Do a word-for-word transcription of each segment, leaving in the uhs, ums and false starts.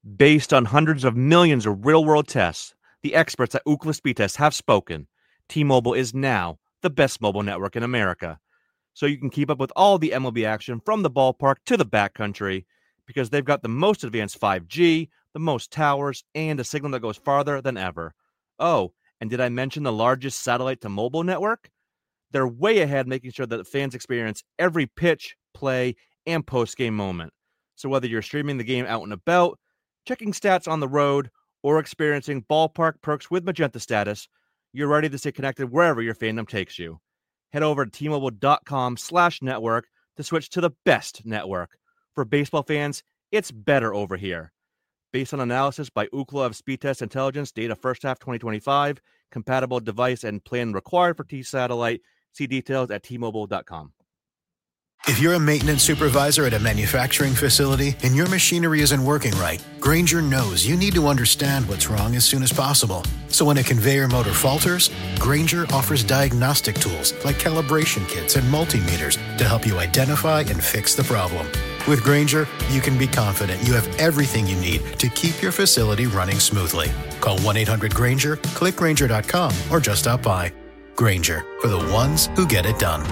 Based on hundreds of millions of real-world tests, the experts at Ookla Speed Test have spoken. T-Mobile is now the best mobile network in America. So you can keep up with all the M L B action from the ballpark to the backcountry because they've got the most advanced five G, the most towers, and a signal that goes farther than ever. Oh, and did I mention the largest satellite-to-mobile network? They're way ahead, making sure that fans experience every pitch, play, and post-game moment. So whether you're streaming the game out and about, checking stats on the road, or experiencing ballpark perks with Magenta Status, you're ready to stay connected wherever your fandom takes you. Head over to T-Mobile.com slash network to switch to the best network. For baseball fans, it's better over here. Based on analysis by Ookla of Speed Test Intelligence, data first half twenty twenty-five, compatible device and plan required for T-Satellite. See details at T Mobile dot com. If you're a maintenance supervisor at a manufacturing facility and your machinery isn't working right, Grainger knows you need to understand what's wrong as soon as possible. So when a conveyor motor falters, Grainger offers diagnostic tools like calibration kits and multimeters to help you identify and fix the problem. With Grainger, you can be confident you have everything you need to keep your facility running smoothly. Call one eight hundred Grainger, click Grainger dot com, or just stop by. Grainger, for the ones who get it done.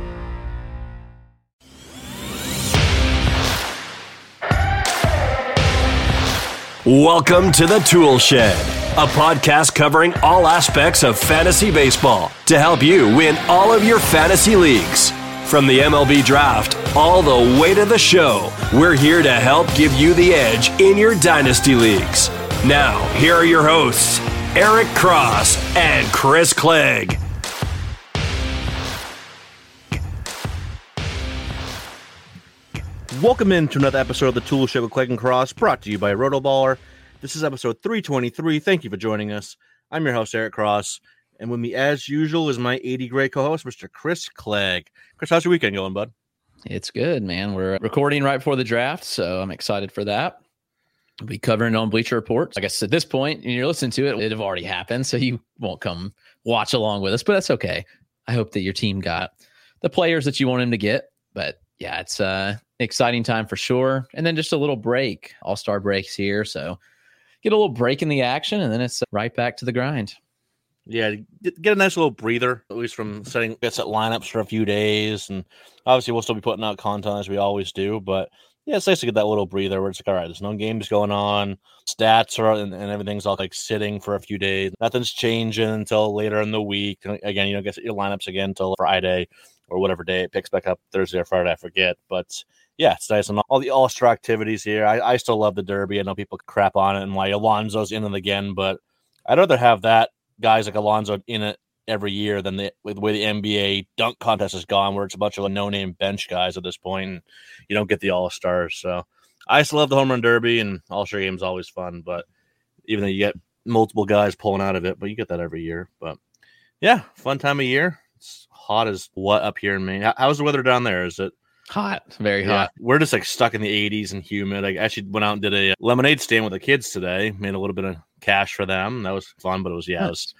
Welcome to the Tool Shed, a podcast covering all aspects of fantasy baseball to help you win all of your fantasy leagues. From the M L B draft all the way to the show, we're here to help give you the edge in your dynasty leagues. Now, here are your hosts, Eric Cross and Chris Clegg. Welcome into another episode of the Tool Shed with Clegg and Cross, brought to you by Rotoballer. This is episode three twenty-three. Thank you for joining us. I'm your host, Eric Cross, and with me, as usual, is my eighty grade co-host, Mister Chris Clegg. Chris, how's your weekend going, bud? It's good, man. We're recording right before the draft, so I'm excited for that. We'll be covering it on Bleacher Report. I guess at this point, when you're listening to it, it'd have already happened, so you won't come watch along with us, but that's okay. I hope that your team got the players that you want him to get, but yeah, it's uh exciting time for sure. And then just a little break. All-star breaks here, so get a little break in the action, and then it's right back to the grind. Yeah, get a nice little breather, at least from setting get set lineups for a few days. And obviously, we'll still be putting out content as we always do. But yeah, it's nice to get that little breather where it's like, all right, there's no games going on, stats are and, and everything's all like sitting for a few days. Nothing's changing until later in the week. And again, you don't get your lineups again until Friday or whatever day it picks back up, Thursday or Friday, I forget. But yeah, it's nice. And all the all-star activities here. I, I still love the Derby. I know people crap on it and why Alonso's in it again, but I'd rather have that guys like Alonso in it every year than the, with the way the N B A dunk contest has gone, where it's a bunch of no-name bench guys at this point, and you don't get the all-stars. So I still love the home run derby, and all-star game is always fun, but even though you get multiple guys pulling out of it, but you get that every year. But yeah, fun time of year. It's hot as what up here in Maine. How, how's the weather down there? Is it hot? Very yeah, hot. We're just like stuck in the eighties and humid. I actually went out and did a lemonade stand with the kids today, made a little bit of cash for them. That was fun, but it was, yeah, it was,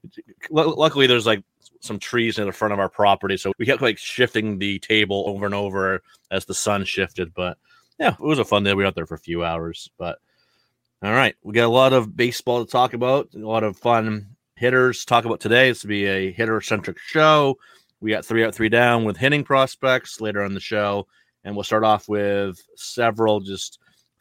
luckily there's like some trees in the front of our property, so we kept like shifting the table over and over as the sun shifted. But yeah, it was a fun day. We were out there for a few hours. But all right, we got a lot of baseball to talk about, a lot of fun hitters to talk about today. This will be a hitter-centric show. We got three out, three down with hitting prospects later on the show, and we'll start off with several just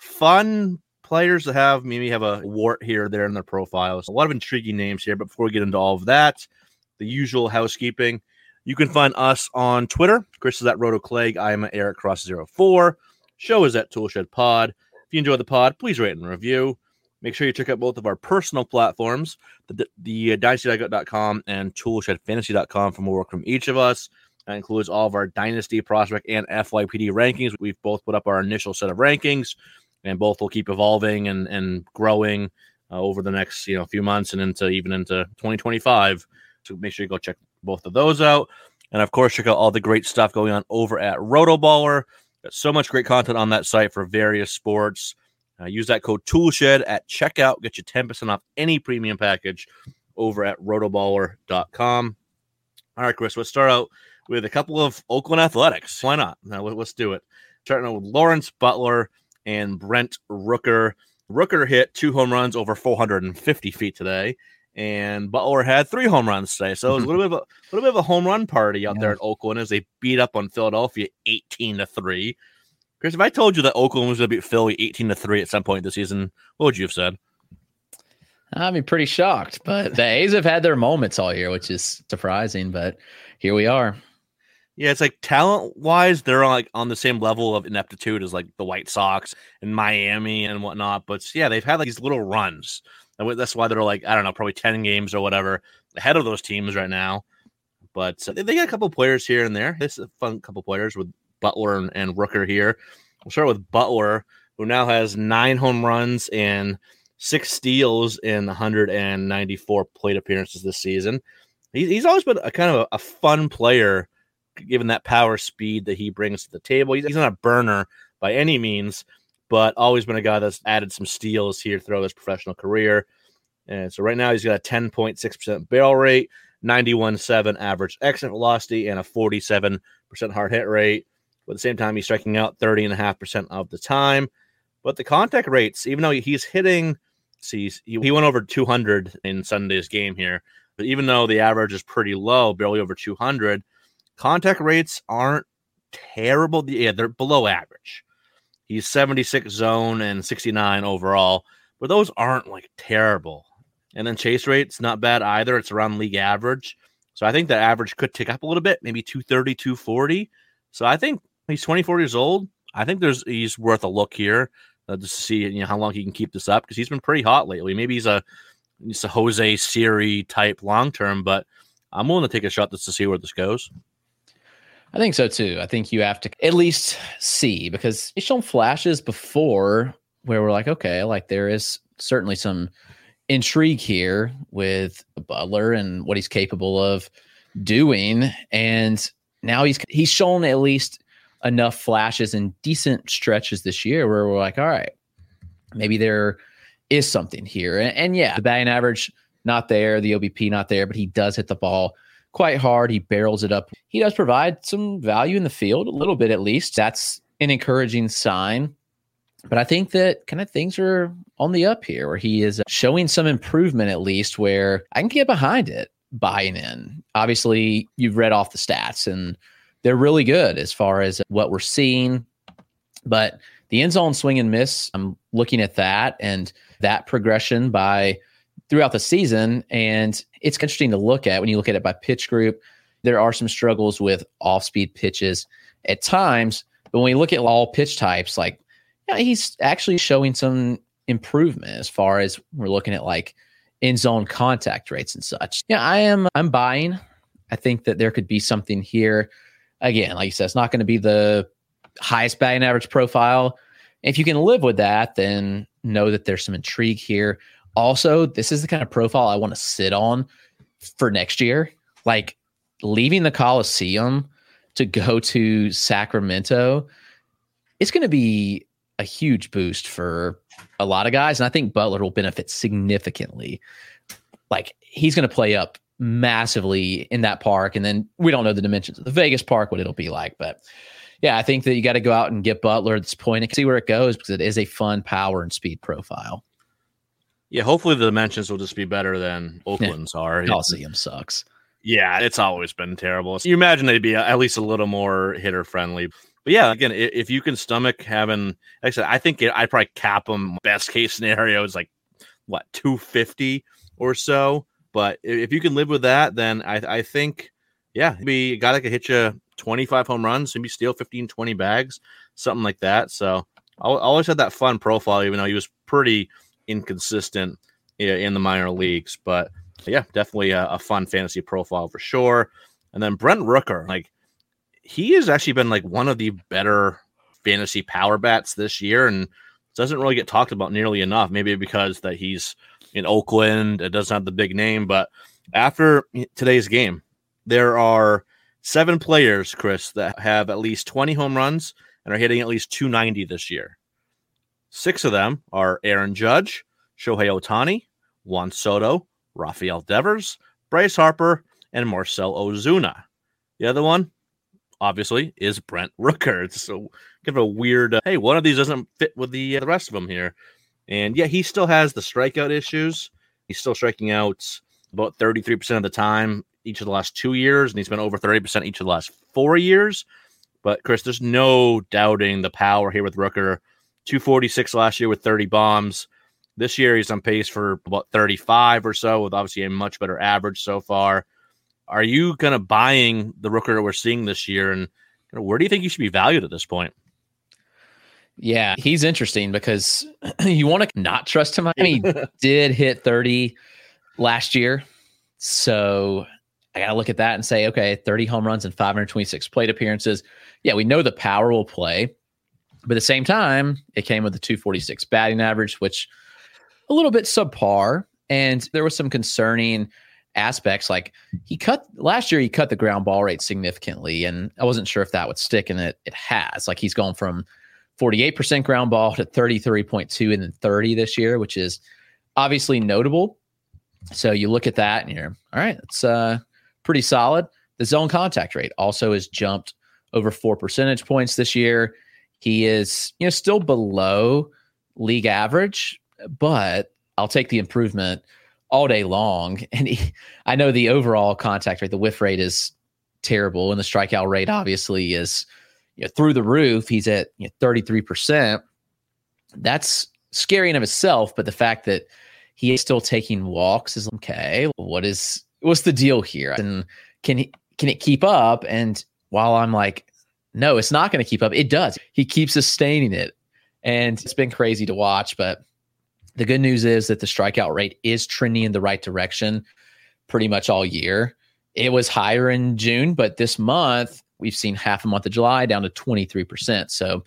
fun players that have maybe have a wart here or there in their profiles. A lot of intriguing names here, but before we get into all of that, the usual housekeeping. You can find us on Twitter. Chris is at RotoClegg. I am at Eric Cross zero four. Show is at Toolshed Pod. If you enjoy the pod, please rate and review. Make sure you check out both of our personal platforms, the, the uh, dynasty dot com and toolshed fantasy dot com for more work from each of us. That includes all of our Dynasty, Prospect, and F Y P D rankings. We've both put up our initial set of rankings, and both will keep evolving and, and growing uh, over the next you know few months and into even into twenty twenty-five. So make sure you go check both of those out. And, of course, check out all the great stuff going on over at Rotoballer. Got so much great content on that site for various sports. Uh, use that code TOOLSHED at checkout. Get you ten percent off any premium package over at rotoballer dot com. All right, Chris, let's start out with a couple of Oakland Athletics. Why not? Now, let's do it. Starting out with Lawrence Butler and Brent Rooker. Rooker hit two home runs over four hundred fifty feet today, and Butler had three home runs today. So it was a little bit of a little bit of a home run party out yeah. there in Oakland as they beat up on Philadelphia eighteen to three. Chris, if I told you that Oakland was going to beat Philly eighteen to three at some point this season, what would you have said? I'd be pretty shocked, but the A's have had their moments all year, which is surprising, but here we are. Yeah, it's like talent-wise, they're like on the same level of ineptitude as like the White Sox and Miami and whatnot. But yeah, they've had like these little runs. And that's why they're like, I don't know, probably ten games or whatever ahead of those teams right now. But uh, they got a couple players here and there. This is a fun couple players with Butler and, and Rooker here. We'll start with Butler, who now has nine home runs and six steals in one hundred ninety-four plate appearances this season. He, he's always been a kind of a, a fun player, given that power speed that he brings to the table. He's, he's not a burner by any means, but always been a guy that's added some steals here throughout his professional career. And so right now he's got a ten point six percent barrel rate, ninety-one point seven average exit velocity, and a forty-seven percent hard hit rate. But at the same time, he's striking out thirty point five percent of the time. But the contact rates, even though he's hitting, see, he, he went over two hundred in Sunday's game here, but even though the average is pretty low, barely over two hundred, contact rates aren't terrible. Yeah, they're below average. He's seventy-six zone and sixty-nine overall, but those aren't like terrible. And then chase rate's not bad either. It's around league average. So I think that average could tick up a little bit, maybe two thirty, two forty. So I think he's twenty-four years old. I think there's he's worth a look here uh, just to see you know how long he can keep this up because he's been pretty hot lately. Maybe he's a he's a Jose Siri type long term, but I'm willing to take a shot just to see where this goes. I think so too. I think you have to at least see because he's shown flashes before where we're like, okay, like there is certainly some intrigue here with Butler and what he's capable of doing. And now he's he's shown at least enough flashes and decent stretches this year where we're like, all right, maybe there is something here. And, and yeah, the batting average not there, the O B P not there, but he does hit the ball quite hard. He barrels it up. He does provide some value in the field, a little bit at least. That's an encouraging sign. But I think that kind of things are on the up here where he is showing some improvement at least where I can get behind it, buying in. Obviously, you've read off the stats and they're really good as far as what we're seeing. But the end zone swing and miss, I'm looking at that and that progression by throughout the season. And it's interesting to look at when you look at it by pitch group. There are some struggles with off-speed pitches at times. But when we look at all pitch types, like yeah, he's actually showing some improvement as far as we're looking at like in zone contact rates and such. Yeah, I am. I'm buying. I think that there could be something here. Again, like you said, it's not going to be the highest batting average profile. If you can live with that, then know that there's some intrigue here. Also, this is the kind of profile I want to sit on for next year. Like leaving the Coliseum to go to Sacramento, it's going to be a huge boost for a lot of guys. And I think Butler will benefit significantly. Like he's going to play up massively in that park. And then we don't know the dimensions of the Vegas park, what it'll be like. But yeah, I think that you got to go out and get Butler at this point and see where it goes because it is a fun power and speed profile. Yeah, hopefully the dimensions will just be better than Oakland's yeah. are. Coliseum sucks. Yeah, it's always been terrible. So you imagine they'd be at least a little more hitter friendly. But yeah, again, if you can stomach having, like I said, I think it, I'd probably cap them. Best case scenario is like what two fifty or so. But if you can live with that, then I, I think, yeah, maybe a guy that could hit you twenty-five home runs, maybe steal fifteen, twenty bags, something like that. So I always had that fun profile, even though he was pretty inconsistent in the minor leagues. But yeah, definitely a, a fun fantasy profile for sure. And then Brent Rooker, like he has actually been like one of the better fantasy power bats this year and doesn't really get talked about nearly enough. Maybe because that he's in Oakland, it doesn't have the big name. But after today's game, there are seven players, Chris, that have at least twenty home runs and are hitting at least two ninety this year. Six of them are Aaron Judge, Shohei Ohtani, Juan Soto, Rafael Devers, Bryce Harper, and Marcell Ozuna. The other one, obviously, is Brent Rooker. It's so kind of a weird, uh, hey, one of these doesn't fit with the, uh, the rest of them here. And yeah, he still has the strikeout issues. He's still striking out about thirty-three percent of the time each of the last two years, and he's been over thirty percent each of the last four years. But, Chris, there's no doubting the power here with Rooker. two forty-six last year with thirty bombs. This year he's on pace for about thirty-five or so, with obviously a much better average so far. Are you kind of buying the Rooker that we're seeing this year, and where do you think he should be valued at this point? Yeah, he's interesting because you want to not trust him. I mean, he did hit thirty last year. So I got to look at that and say, okay, thirty home runs and five hundred twenty-six plate appearances. Yeah, we know the power will play. But at the same time, it came with a two forty-six batting average, which a little bit subpar. And there was some concerning aspects. Like he cut last year, he cut the ground ball rate significantly. And I wasn't sure if that would stick. And it, it has. Like he's gone from forty-eight percent ground ball to thirty-three point two and then thirty this year, which is obviously notable. So you look at that and you're, all right, it's uh, pretty solid. The zone contact rate also has jumped over four percentage points this year. He is, you know, still below league average, but I'll take the improvement all day long. And he, I know the overall contact rate, the whiff rate is terrible, and the strikeout rate obviously is, you know, through the roof. He's at, you know, thirty-three percent. That's scary in of itself, but the fact that he is still taking walks is okay. What is what's the deal here? And can he can it keep up? And while I'm like, no, it's not going to keep up, it does. He keeps sustaining it. And it's been crazy to watch. But the good news is that the strikeout rate is trending in the right direction pretty much all year. It was higher in June, but this month we've seen half a month of July down to twenty-three percent. So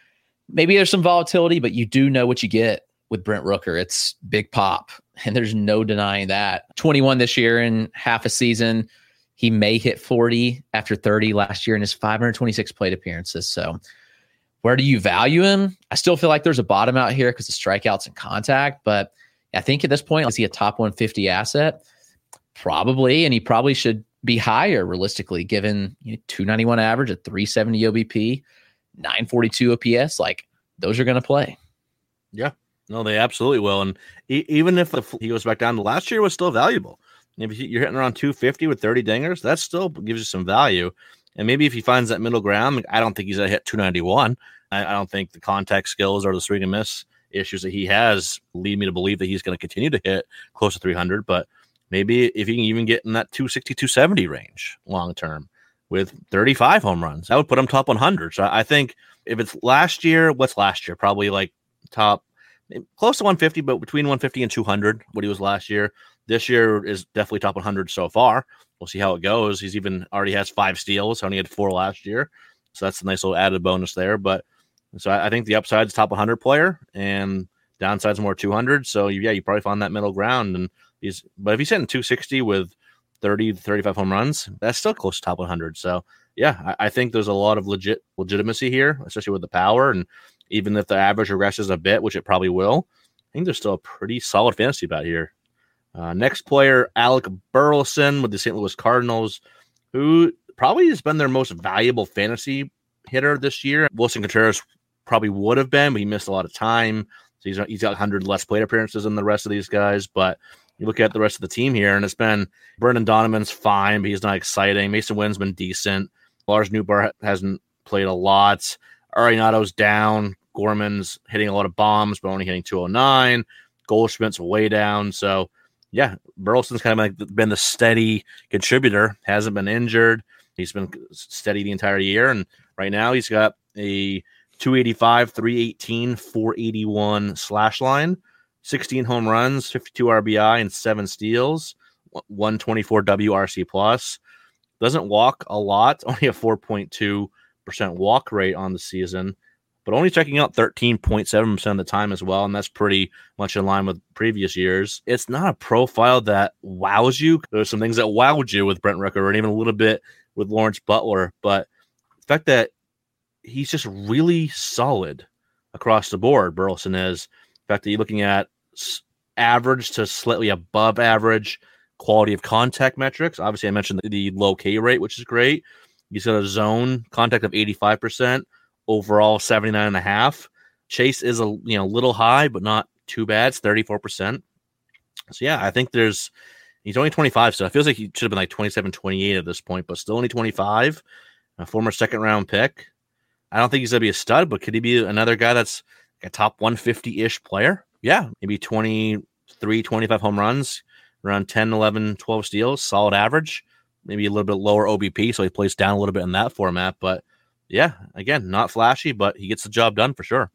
maybe there's some volatility, but you do know what you get with Brent Rooker. It's big pop, and there's no denying that. twenty-one this year in half a season. He may hit forty after thirty last year in his five hundred twenty-six plate appearances. So where do you value him? I still feel like there's a bottom out here because of strikeouts and contact, but I think at this point, is he a top one fifty asset? Probably, and he probably should be higher realistically, given, you know, two ninety-one average, a three seventy O B P, nine forty-two O P S. Like, those are going to play. Yeah. No, they absolutely will. And e- even if the, he goes back down to last year, was still valuable. If you're hitting around two fifty with thirty dingers, that still gives you some value. And maybe if he finds that middle ground, I don't think he's going to hit two ninety-one. I, I don't think the contact skills or the swing and miss issues that he has lead me to believe that he's going to continue to hit close to three hundred. But maybe if he can even get in that two sixty, two seventy range long term with thirty-five home runs, that would put him top one hundred. So I think if it's last year, what's last year? Probably like top close to one fifty, but between one fifty and two hundred, what he was last year. This year is definitely top one hundred so far. We'll see how it goes. He's even already has five steals. Only had four last year. So that's a nice little added bonus there. But so I, I think the upside is top one hundred player and downside's more two hundred. So yeah, you probably find that middle ground. And he's, but if he's hitting two sixty with thirty to thirty-five home runs, that's still close to top one hundred. So yeah, I, I think there's a lot of legit legitimacy here, especially with the power. And even if the average regresses a bit, which it probably will, I think there's still a pretty solid fantasy bet here. Uh, next player, Alec Burleson with the Saint Louis Cardinals, who probably has been their most valuable fantasy hitter this year. Wilson Contreras probably would have been, but he missed a lot of time. So he's, he's got one hundred less plate appearances than the rest of these guys. But you look at the rest of the team here, and it's been Brendan Donovan's fine, but he's not exciting. Mason Wynn's been decent. Lars Nootbaar hasn't played a lot. Arenado's down. Gorman's hitting a lot of bombs, but only hitting two oh nine. Goldschmidt's way down. So, yeah, Burleson's kind of like been the steady contributor, hasn't been injured. He's been steady the entire year. And right now he's got a two eighty-five, three eighteen, four eighty-one slash line, sixteen home runs, fifty-two R B I, and seven steals, one twenty-four W R C plus. Doesn't walk a lot, only a four point two percent walk rate on the season, but only checking out thirteen point seven percent of the time as well, and that's pretty much in line with previous years. It's not a profile that wows you. There's some things that wowed you with Brent Rooker and even a little bit with Lawrence Butler, but the fact that he's just really solid across the board, Burleson is. The fact that you're looking at average to slightly above average quality of contact metrics. Obviously, I mentioned the, the low K rate, which is great. He's got a zone contact of eighty-five percent. Overall seventy-nine and a half. Chase is a you know little high, but not too bad. It's thirty-four percent. So, yeah, I think there's – he's only twenty-five, so it feels like he should have been like twenty-seven, twenty-eight at this point, but still only twenty-five, a former second-round pick. I don't think he's going to be a stud, but could he be another guy that's a top one fifty-ish player? Yeah, maybe twenty-three, twenty-five home runs, around ten, eleven, twelve steals, solid average, maybe a little bit lower O B P, so he plays down a little bit in that format. But, yeah, again, not flashy, but he gets the job done for sure.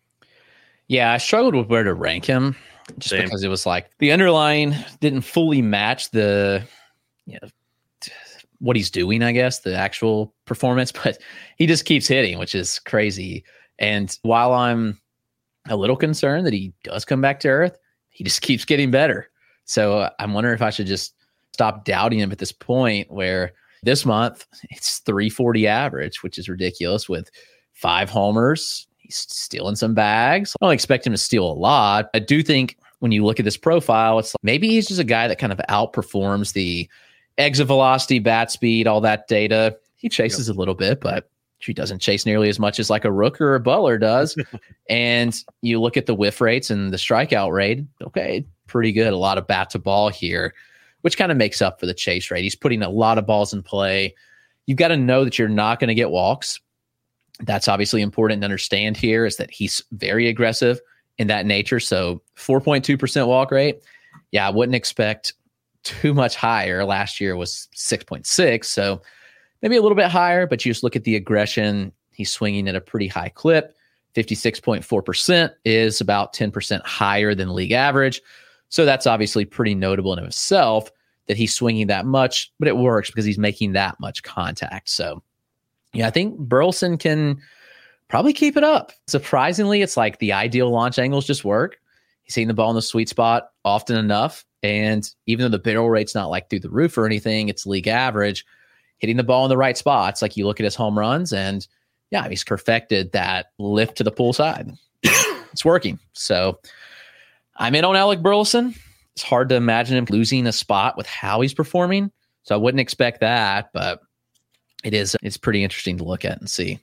Yeah, I struggled with where to rank him just Same. because it was like the underlying didn't fully match the, you know, what he's doing, I guess, the actual performance, but he just keeps hitting, which is crazy. And while I'm a little concerned that he does come back to earth, he just keeps getting better. So uh, I'm wondering if I should just stop doubting him at this point, where this month it's three forty average, which is ridiculous, with five homers. He's stealing some bags. I don't expect him to steal a lot. I do think when you look at this profile, it's like maybe he's just a guy that kind of outperforms the exit velocity, bat speed, all that data. He chases yep. a little bit, but he doesn't chase nearly as much as like a Rook or a Butler does. And you look at the whiff rates and the strikeout rate. Okay, pretty good. A lot of bat to ball here, which kind of makes up for the chase rate. He's putting a lot of balls in play. You've got to know that you're not going to get walks. That's obviously important to understand here, is that he's very aggressive in that nature. So four point two percent walk rate. Yeah, I wouldn't expect too much higher. Last year was six point six. So maybe a little bit higher, but you just look at the aggression. He's swinging at a pretty high clip. fifty-six point four percent is about ten percent higher than league average. So that's obviously pretty notable in itself that he's swinging that much, but it works because he's making that much contact. So yeah, I think Burleson can probably keep it up. Surprisingly, it's like the ideal launch angles just work. He's hitting the ball in the sweet spot often enough. And even though the barrel rate's not like through the roof or anything, it's league average, hitting the ball in the right spots. Like you look at his home runs and yeah, he's perfected that lift to the pull side. It's working. So I'm in on Alec Burleson. It's hard to imagine him losing a spot with how he's performing. So I wouldn't expect that, but it is, it's pretty interesting to look at and see.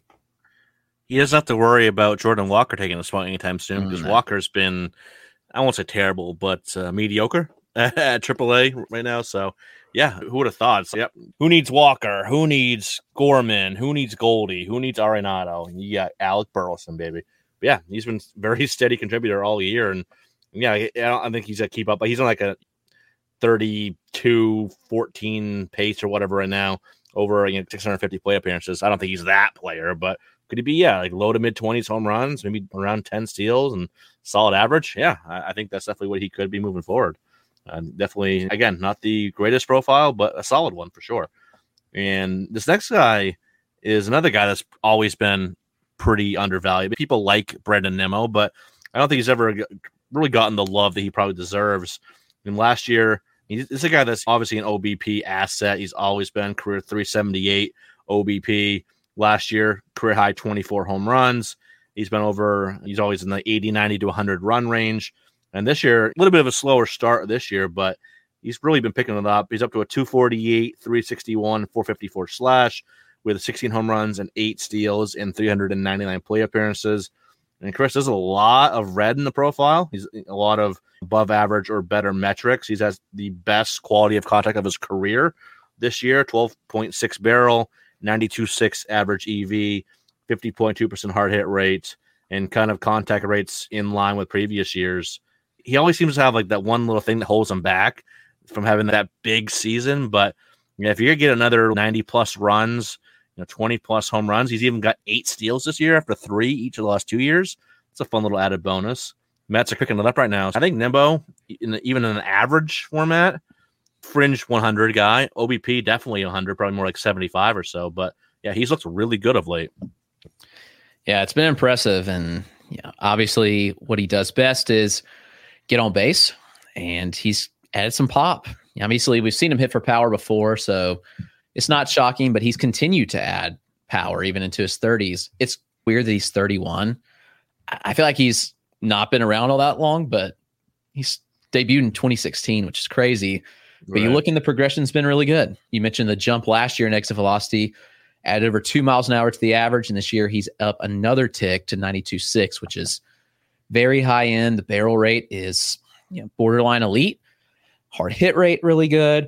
He doesn't have to worry about Jordan Walker taking a spot anytime soon, because mm-hmm. Walker's been, I won't say terrible, but uh, mediocre at triple A right now. So, yeah, who would have thought? So, yep. Who needs Walker? Who needs Gorman? Who needs Goldie? Who needs Arenado? And you got Alec Burleson, baby. But yeah, he's been very steady contributor all year. And, yeah, I don't I think he's going to keep up. But he's on like a thirty-two fourteen pace or whatever right now, over you know, six hundred fifty play appearances. I don't think he's that player, but could he be, yeah, like low to mid twenties home runs, maybe around ten steals and solid average? Yeah, I, I think that's definitely what he could be moving forward. Uh, definitely, again, not the greatest profile, but a solid one for sure. And this next guy is another guy that's always been pretty undervalued. People like Brandon Nimmo, but I don't think he's ever really gotten the love that he probably deserves. And last year, he's a guy that's obviously an O B P asset. He's always been career three seventy-eight O B P. Last year, career high twenty-four home runs. He's been over, he's always in the eighty, ninety to one hundred run range. And this year, a little bit of a slower start this year, but he's really been picking it up. He's up to a two forty-eight, three sixty-one, four fifty-four slash with sixteen home runs and eight steals in three hundred ninety-nine play appearances. And Chris, there's a lot of red in the profile. He's a lot of above average or better metrics. He's has the best quality of contact of his career this year, twelve point six barrel, ninety-two point six average E V, fifty point two percent hard hit rate, and kind of contact rates in line with previous years. He always seems to have like that one little thing that holds him back from having that big season. But you know, if you're going to get another ninety plus runs, you know, twenty plus home runs, he's even got eight steals this year after three each of the last two years. It's a fun little added bonus. Mets are picking it up right now. I think Nimmo, in the, even in an average format, fringe one hundred guy. O B P definitely one hundred, probably more like seventy-five or so. But yeah, he's looked really good of late. Yeah, it's been impressive. And yeah, obviously what he does best is get on base, and he's added some pop. Obviously, we've seen him hit for power before, so it's not shocking, but he's continued to add power even into his thirties. It's weird that he's thirty-one. I feel like he's not been around all that long, but he's debuted in twenty sixteen, which is crazy. But right. You look in the progression's been really good. You mentioned the jump last year in exit velocity, added over two miles an hour to the average, and this year he's up another tick to ninety-two point six, which is very high end. The barrel rate is, you know, borderline elite. Hard hit rate really good.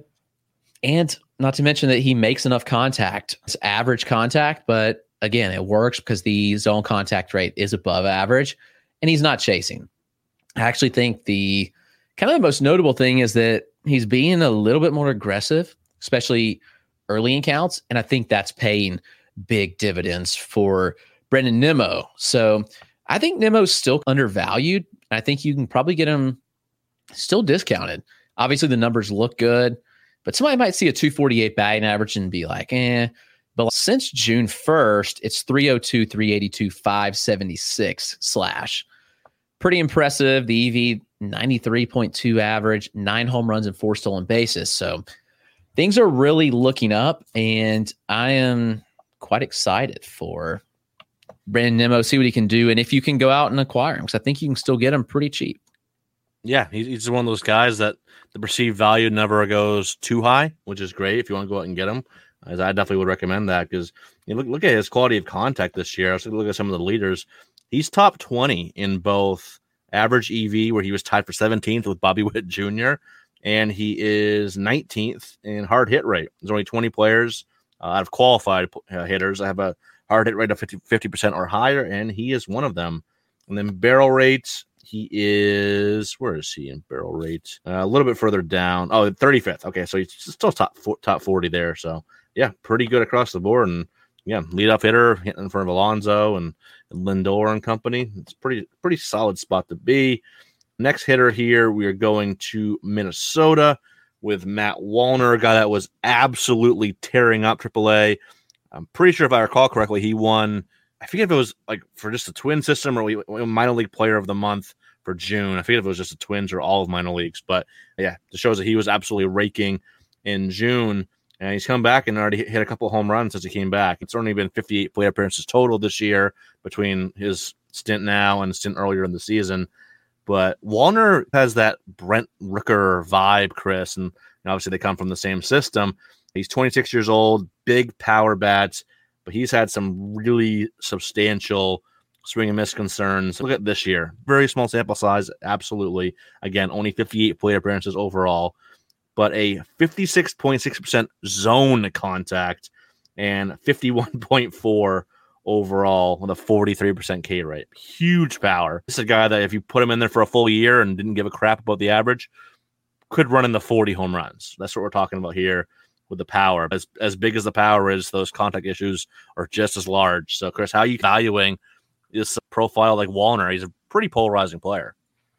And not to mention that he makes enough contact. It's average contact, but again, it works because the zone contact rate is above average and he's not chasing. I actually think the kind of the most notable thing is that he's being a little bit more aggressive, especially early in counts. And I think that's paying big dividends for Brandon Nimmo. So I think Nimmo's still undervalued. I think you can probably get him still discounted. Obviously, the numbers look good, but somebody might see a two forty-eight batting average and be like, eh. But since June first, it's three oh two, three eighty-two, five seventy-six slash. Pretty impressive. The E V, ninety-three point two average, nine home runs and four stolen bases. So things are really looking up, and I am quite excited for Brandon Nimmo, see what he can do, and if you can go out and acquire him, because I think you can still get him pretty cheap. Yeah, he's one of those guys that the perceived value never goes too high, which is great if you want to go out and get him. As I definitely would recommend that because you know, look look at his quality of contact this year. I was looking at some of the leaders. He's top twenty in both average E V, where he was tied for seventeenth with Bobby Witt Junior, and he is nineteenth in hard hit rate. There's only twenty players uh, out of qualified uh, hitters that have a hard hit rate of fifty percent or higher, and he is one of them. And then barrel rates, he is, where is he in barrel rate? Uh, a little bit further down. Oh, thirty-fifth. Okay, so he's still top top forty there. So, yeah, pretty good across the board. And, yeah, leadoff hitter hitting in front of Alonso and, and Lindor and company. It's pretty pretty solid spot to be. Next hitter here, we are going to Minnesota with Matt Wallner, a guy that was absolutely tearing up triple A. I'm pretty sure if I recall correctly, he won, I forget if it was like for just the twin system or we, minor league player of the month for June. I forget if it was just the Twins or all of minor leagues, but yeah, it shows that he was absolutely raking in June, and he's come back and already hit a couple of home runs since he came back. It's only been fifty-eight plate appearances total this year between his stint now and stint earlier in the season. But Wallner has that Brent Rooker vibe, Chris, and obviously they come from the same system. He's twenty-six years old, big power bats, but he's had some really substantial swing and miss concerns. Look at this year. Very small sample size, absolutely. Again, only fifty-eight plate appearances overall, but a fifty-six point six percent zone contact and fifty-one point four overall with a forty-three percent K rate. Huge power. This is a guy that if you put him in there for a full year and didn't give a crap about the average, could run in the forty home runs. That's what we're talking about here with the power. As as big as the power is, those contact issues are just as large. So, Chris, how are you valuing this profile like Wallner? He's a pretty polarizing player.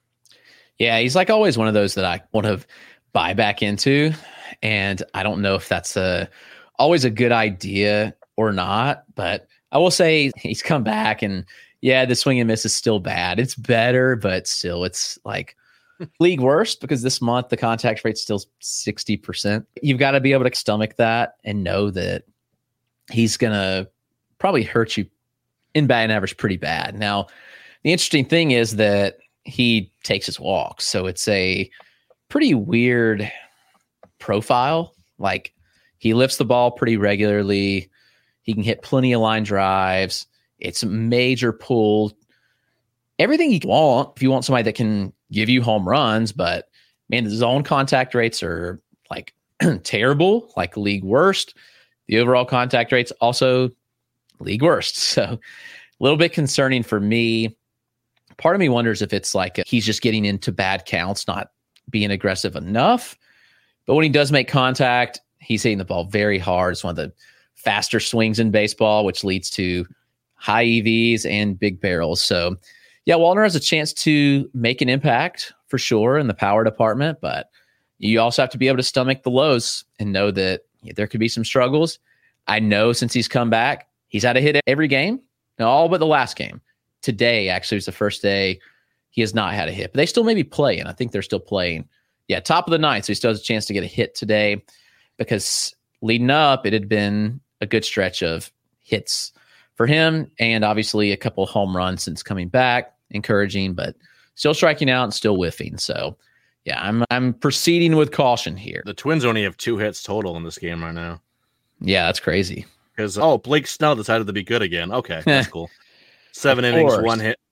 Yeah, he's like always one of those that I want to buy back into, and I don't know if that's a always a good idea or not, but I will say he's come back, and yeah, the swing and miss is still bad. It's better, but still it's like league worst because this month the contact rate's still sixty percent. You've got to be able to stomach that and know that he's going to probably hurt you in batting average pretty bad. Now, the interesting thing is that he takes his walks, so it's a pretty weird profile. Like, he lifts the ball pretty regularly. He can hit plenty of line drives. It's a major pull. Everything you want if you want somebody that can give you home runs, but man, the zone contact rates are like terrible, like league worst. The overall contact rates also league worst. So a little bit concerning for me. Part of me wonders if it's like he's just getting into bad counts, not being aggressive enough. But when he does make contact, he's hitting the ball very hard. It's one of the faster swings in baseball, which leads to high E Vs and big barrels. So yeah, Wallner has a chance to make an impact for sure in the power department, but you also have to be able to stomach the lows and know that there could be some struggles. I know since he's come back, he's had a hit every game, now all but the last game. Today actually was the first day he has not had a hit, but they still may be playing. I think they're still playing. Yeah, top of the ninth, so he still has a chance to get a hit today because leading up, it had been a good stretch of hits for him, and obviously a couple of home runs since coming back. Encouraging, but still striking out and still whiffing. So, yeah, I'm I'm proceeding with caution here. The Twins only have two hits total in this game right now. Yeah, that's crazy. Because oh, Blake Snell decided to be good again. Okay, that's cool. Seven innings, one hit,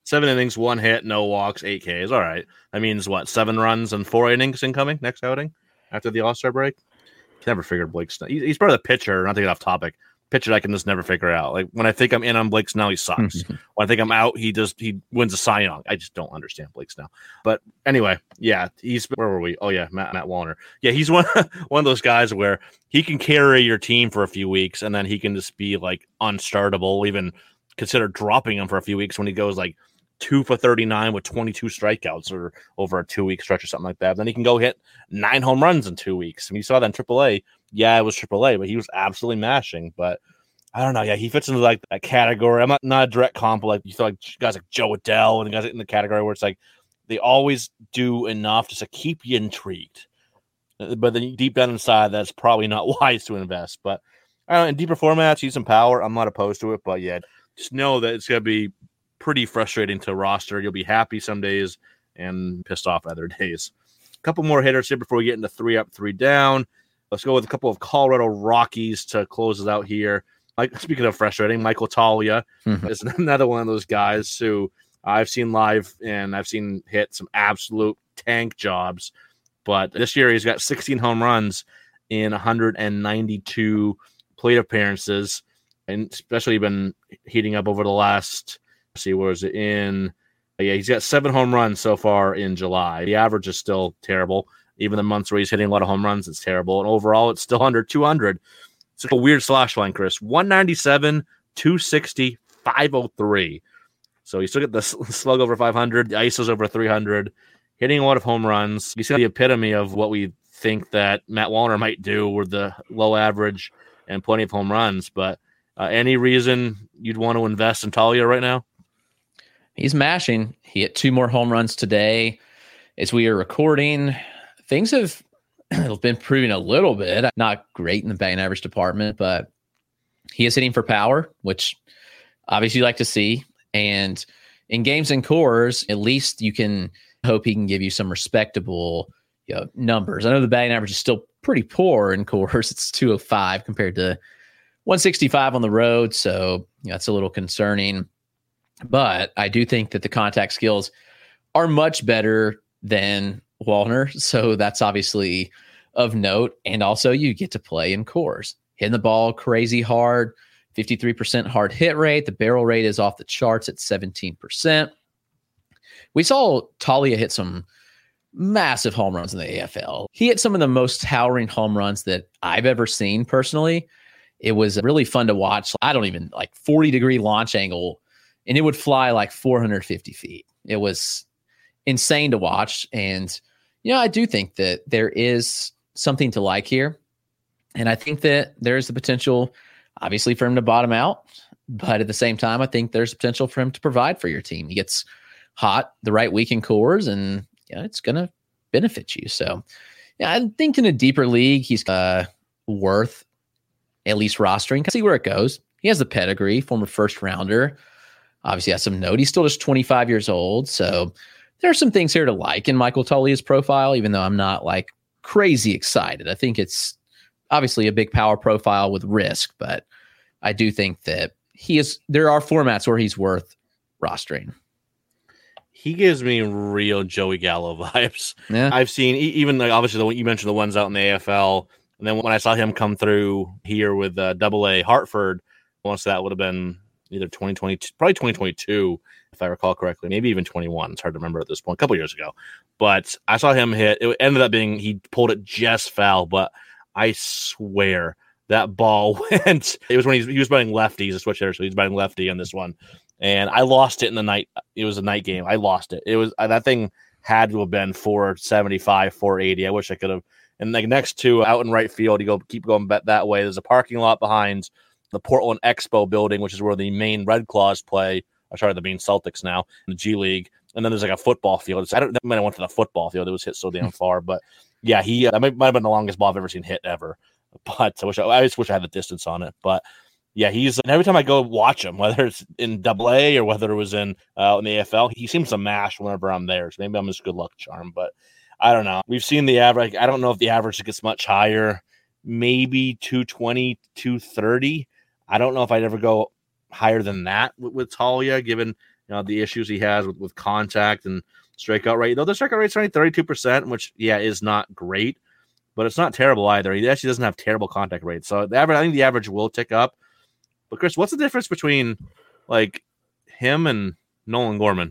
Seven innings, one hit, no walks, eight Ks. All right. That means what? Seven runs and four innings incoming next outing after the All-Star break? Never figured Blake Snell. He's probably the pitcher, not to get off topic. Pitcher I can just never figure out. Like when I think I'm in on Blake Snell, he sucks. When I think I'm out, he just he wins a Cy Young. I just don't understand Blake Snell. But anyway, yeah, he's where were we? Oh yeah, Matt Matt Wallner. Yeah, he's one one of those guys where he can carry your team for a few weeks and then he can just be like unstartable. Even consider dropping him for a few weeks when he goes like two for thirty-nine with twenty-two strikeouts or over a two week stretch or something like that. Then he can go hit nine home runs in two weeks. And you saw that in triple A. Yeah, it was triple A, but he was absolutely mashing. But I don't know. Yeah, he fits into like that category. I'm not, not a direct comp, but like you feel like guys like Joe Adell and guys in the category where it's like they always do enough just to keep you intrigued. But then deep down inside, that's probably not wise to invest. But I don't know, in deeper formats, use some power. I'm not opposed to it, but yeah, just know that it's going to be pretty frustrating to roster. You'll be happy some days and pissed off other days. A couple more hitters here before we get into three up, three down. Let's go with a couple of Colorado Rockies to close us out here. Like speaking of frustrating, Michael Toglia mm-hmm. is another one of those guys who I've seen live and I've seen hit some absolute tank jobs. But this year he's got sixteen home runs in one hundred ninety-two plate appearances, and especially been heating up over the last. Let's see, where is it in? Yeah, he's got seven home runs so far in July. The average is still terrible. Even the months where he's hitting a lot of home runs, it's terrible. And overall, it's still under two hundred. It's a weird slash line, Chris. one ninety-seven, two sixty, five oh three. So you still get the slug over five hundred, the I S O's over three hundred, hitting a lot of home runs. You see the epitome of what we think that Matt Wallner might do with the low average and plenty of home runs. But uh, any reason you'd want to invest in Toglia right now? He's mashing. He hit two more home runs today. As we are recording, things have been proving a little bit. Not great in the batting average department, but he is hitting for power, which obviously you like to see. And in games and cores, at least you can hope he can give you some respectable you know, numbers. I know the batting average is still pretty poor in cores. It's two oh five compared to one sixty-five on the road. So you know, that's a little concerning. But I do think that the contact skills are much better than Wallner. So that's obviously of note. And also you get to play in cores. Hitting the ball crazy hard, fifty-three percent hard hit rate. The barrel rate is off the charts at seventeen percent. We saw Toglia hit some massive home runs in the A F L. He hit some of the most towering home runs that I've ever seen personally. It was really fun to watch. I don't even like forty degree launch angle, and it would fly like four hundred fifty feet. It was insane to watch. And, you know, I do think that there is something to like here. And I think that there's the potential, obviously, for him to bottom out. But at the same time, I think there's potential for him to provide for your team. He gets hot the right week in cores, and you know, it's going to benefit you. So, yeah, I think in a deeper league, he's uh, worth at least rostering. See where it goes. He has the pedigree, former first rounder. Obviously, has some note. He's still just twenty-five years old. So there are some things here to like in Michael Toglia's profile, even though I'm not like crazy excited. I think it's obviously a big power profile with risk, but I do think that he is, there are formats where he's worth rostering. He gives me real Joey Gallo vibes. Yeah. I've seen even like obviously the you mentioned the ones out in the A F L, and then when I saw him come through here with uh, Double A Hartford, once that would have been either twenty twenty-two, probably twenty twenty-two, if I recall correctly, maybe even twenty-one. It's hard to remember at this point, a couple years ago. But I saw him hit. It ended up being he pulled it just foul, but I swear that ball went. It was when he, he was batting lefty. He's a switch hitter, so he's batting lefty on this one. And I lost it in the night. It was a night game. I lost it. It was uh, that thing had to have been four seventy-five, four eighty. I wish I could have. And like next to out in right field, you go keep going bet that way. There's a parking lot behind the Portland Expo building, which is where the Maine Red Claws play. I'm sorry, the Maine Celtics now in the G League. And then there's like a football field. It's, I don't know. I went to the football field. It was hit so damn far, but yeah, he uh, that might, might have been the longest ball I've ever seen hit ever. But I wish I, I just wish I had the distance on it. But yeah, he's and every time I go watch him, whether it's in Double A or whether it was in uh, in the A F L, he seems to mash whenever I'm there. So maybe I'm just good luck charm, but I don't know. We've seen the average. I don't know if the average gets much higher. Maybe two twenty, two thirty. I don't know if I'd ever go higher than that with, with Toglia, given you know, the issues he has with, with contact and strikeout rate. Though the strikeout rate's only thirty-two percent, which, yeah, is not great, but it's not terrible either. He actually doesn't have terrible contact rates. So the average, I think the average will tick up. But, Chris, what's the difference between, like, him and Nolan Gorman?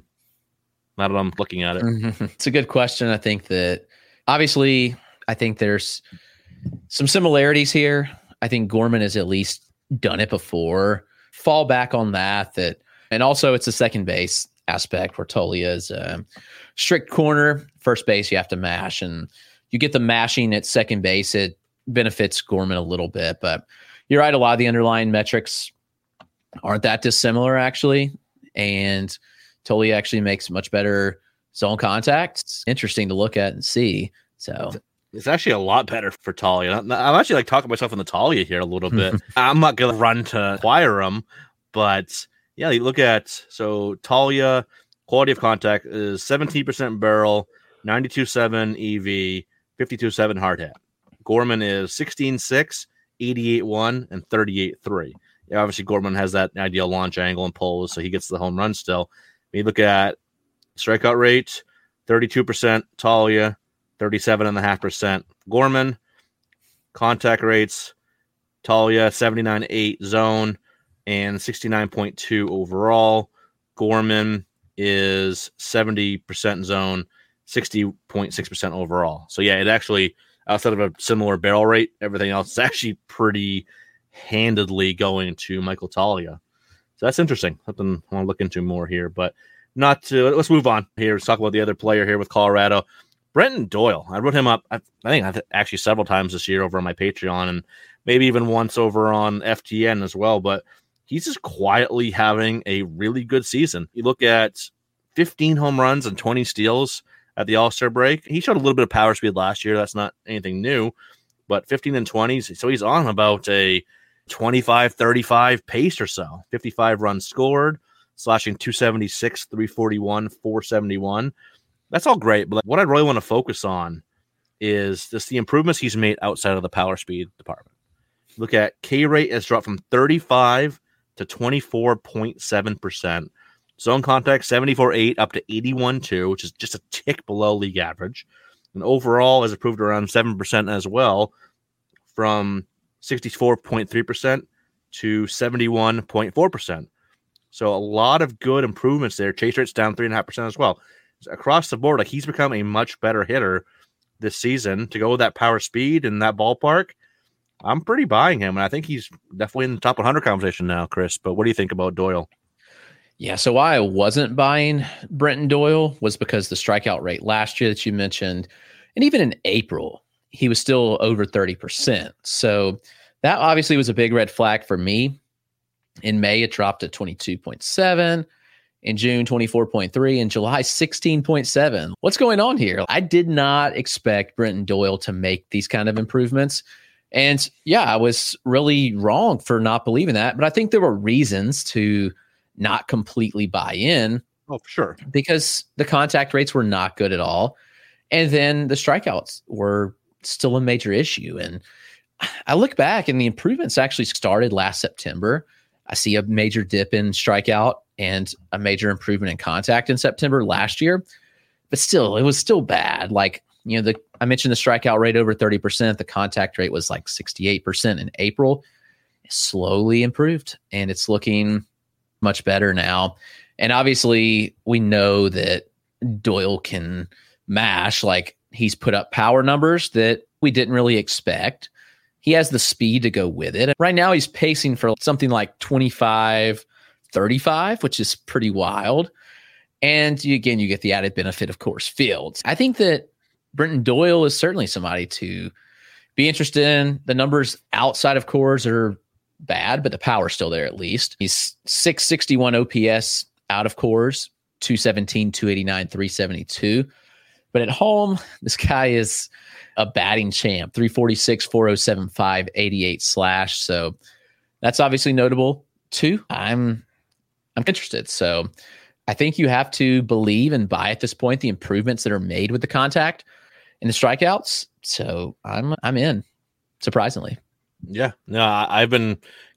Now that I'm looking at it. Mm-hmm. It's a good question. I think that, obviously, I think there's some similarities here. I think Gorman has at least done it before. Fall back on that. That, and also it's a second base aspect where Toglia is a strict corner. First base, you have to mash, and you get the mashing at second base. It benefits Gorman a little bit, but you're right. A lot of the underlying metrics aren't that dissimilar, actually. And Toglia actually makes much better zone contact. It's interesting to look at and see. So it's actually a lot better for Toglia. I'm actually like talking myself in the Toglia here a little bit. I'm not going to run to acquire him, but yeah, you look at, so Toglia quality of contact is seventeen percent barrel, ninety-two point seven E V, fifty-two point seven hard hit. Gorman is sixteen point six, eighty-eight point one, and thirty-eight point three. Yeah, obviously Gorman has that ideal launch angle and pulls, so he gets the home run still. When you look at strikeout rate, thirty-two percent Toglia, thirty-seven point five percent Gorman. Contact rates, Toglia seventy-nine point eight zone and sixty-nine point two overall. Gorman is seventy percent zone, sixty point six percent overall. So yeah, it actually, outside of a similar barrel rate, everything else is actually pretty handedly going to Michael Toglia. So that's interesting. Something I want to look into more here, but not to, let's move on here. Let's talk about the other player here with Colorado, Brenton Doyle. I wrote him up, I, I think I've actually several times this year over on my Patreon and maybe even once over on F T N as well, but he's just quietly having a really good season. You look at fifteen home runs and twenty steals at the All-Star break. He showed a little bit of power speed last year. That's not anything new, but fifteen and twenties. So he's on about a twenty-five thirty-five pace or so. fifty-five runs scored, slashing two seventy-six, three forty-one, four seventy-one. That's all great, but what I really want to focus on is just the improvements he's made outside of the power speed department. Look at K rate has dropped from thirty-five to twenty-four point seven percent. Zone contact seventy-four point eight up to eighty-one point two, which is just a tick below league average. And overall has improved around seven percent as well, from sixty-four point three percent to seventy-one point four percent. So a lot of good improvements there. Chase rate's down three point five percent as well. So across the board, like he's become a much better hitter this season. To go with that power speed and that ballpark, I'm pretty buying him. And I think he's definitely in the top one hundred conversation now, Chris. But what do you think about Doyle? Yeah, so why I wasn't buying Brenton Doyle was because the strikeout rate last year that you mentioned, and even in April, he was still over thirty percent. So that obviously was a big red flag for me. In May, it dropped to twenty-two point seven. In June, twenty-four point three. In July, sixteen point seven. What's going on here? I did not expect Brenton Doyle to make these kind of improvements. And yeah, I was really wrong for not believing that. But I think there were reasons to not completely buy in. Oh, for sure. Because the contact rates were not good at all. And then the strikeouts were still a major issue. And I look back and the improvements actually started last September. I see a major dip in strikeout and a major improvement in contact in September last year. But still, it was still bad. Like, you know, the I mentioned the strikeout rate over thirty percent. The contact rate was like sixty-eight percent in April. It slowly improved, and it's looking much better now. And obviously, we know that Doyle can mash. Like, he's put up power numbers that we didn't really expect. He has the speed to go with it. Right now, he's pacing for something like twenty-five thirty-five, which is pretty wild. And you, again, you get the added benefit of Coors Field. I think that Brenton Doyle is certainly somebody to be interested in. The numbers outside of Coors are bad, but the power's still there at least. He's six sixty-one O P S out of Coors, two seventeen, two eighty-nine, three seventy-two. But at home, this guy is a batting champ, three forty-six, four oh seven, five eighty-eight slash. So that's obviously notable too. I'm I'm interested. So I think you have to believe and buy at this point the improvements that are made with the contact and the strikeouts. So I'm I'm in, surprisingly. Yeah, no, I've been